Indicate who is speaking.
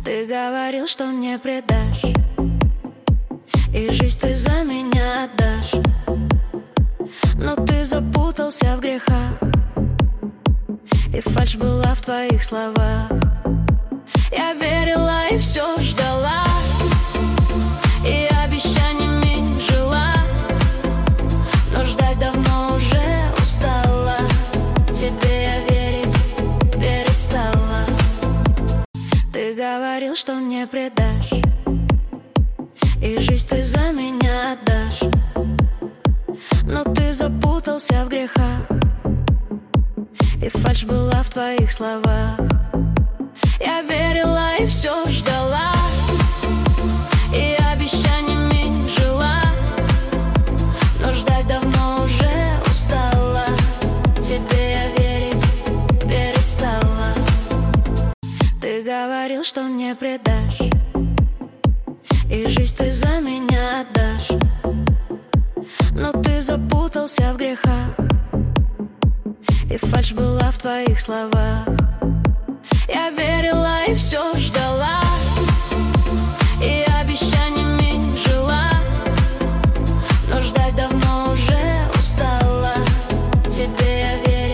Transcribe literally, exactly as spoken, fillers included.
Speaker 1: Ты говорил, что не предашь, и жизнь ты за меня отдашь. Но ты запутался в грехах, и фальшь была в твоих словах. Я верила и все ждала, и обещаниями жила, но ждать давно уже устала. Тебе я верить перестала. Ты говорил, что не предашь, и жизнь ты за меня отдашь. Но ты запутался в грехах, и фальшь была в твоих словах. Я верила и все ждала, и обещаниями жила, но ждать давно уже устала. Тебе я верить перестала. Ты говорил, что не предашь, и жизнь ты за меня отдашь. Но ты запутался в грехах, и фальшь была в твоих словах. Я верила и все ждала,